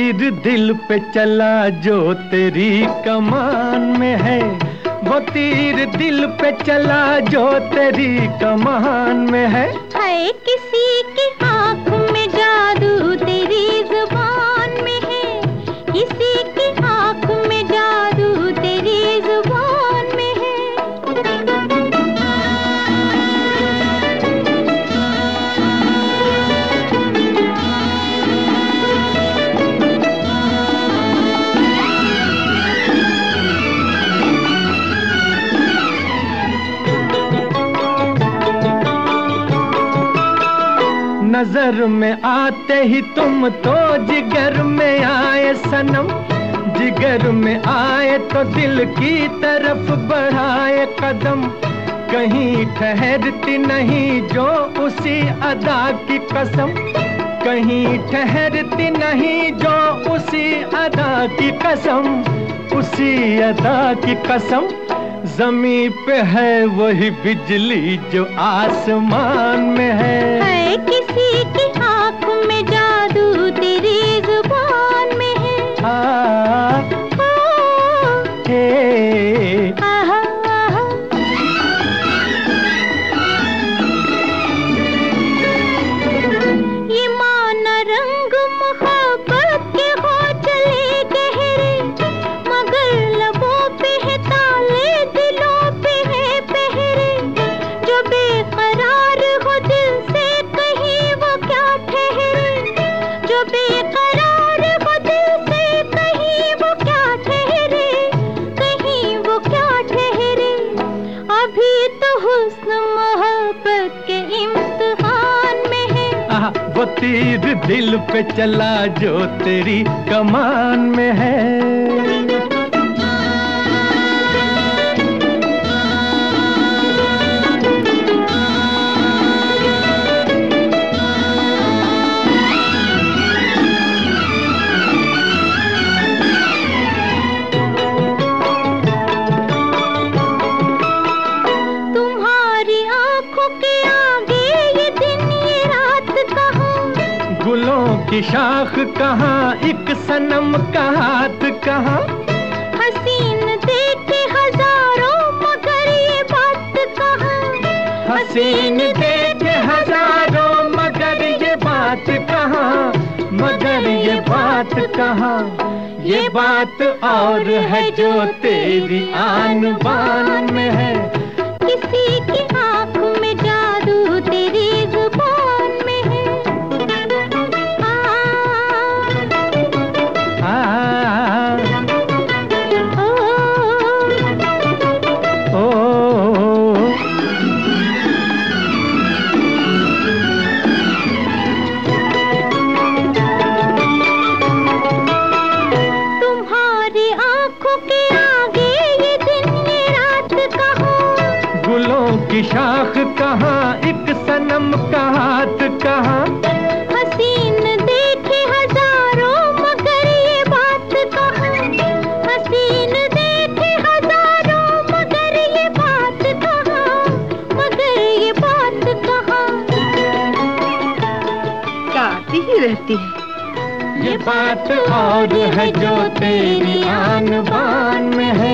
तीर दिल पे चला जो तेरी कमान में है, वो तीर दिल पे चला जो तेरी कमान में है। किसी की आँख में जादू तेरी जुबान में है, किसी की आँख में जादू तेरी जुबान में है। नजर में आते ही तुम तो जिगर में आए सनम, जिगर में आए तो दिल की तरफ बढ़ाए कदम। कहीं ठहरती नहीं जो उसी अदा की कसम, कहीं ठहरती नहीं जो उसी अदा की कसम, उसी अदा की कसम। ज़मीं पे है वही बिजली जो आसमान में है, किसी की आँख में जादू तेरी जुबान में है। ये माना रंग मोहब्बत के हो चले गहरे, मगर लबों पे है ताले, दिलों पे है पहरे। जो बेकरार हो दिल से कहीं वो क्या ठहरे, जो बेकरार हो दिल से कहीं वो क्या ठहरे, कहीं वो क्या ठहरे। अभी तो हुस्न मोहब्बत के इम्तिहान में है, वो तीर दिल पे चला जो तेरी कमान में है। गुलों की शाख कहाँ, एक सनम का हाथ कहाँ। हसीन देखे हजारों मगर ये बात कहाँ, हसीन देखे हजारों मगर ये बात कहाँ, मगर ये बात कहाँ। ये बात और है जो तेरी आन बान में है, किसी की आँख में जादू तेरी जुबान में है। तुम्हारी आँखों के आगे ये दिन ये रात कहाँ, गुलों की शाख कहाँ, एक सनम का हाथ कहाँ। हसीन देखे हजारों मगर ये बात कहाँ, हसीन देखे हजारों मगर ये बात कहाँ, मगर ये बात कहाँ। गाती ही रहती है। ये बात और है जो तेरी आन बान में है।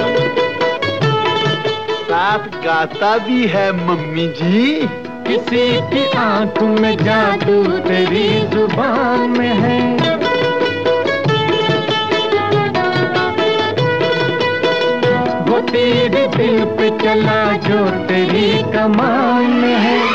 साथ गाता भी है मम्मी जी। किसी की आंख में जादू तेरी जुबान में है। वो तीर दिल पे चला जो तेरी कमान में है।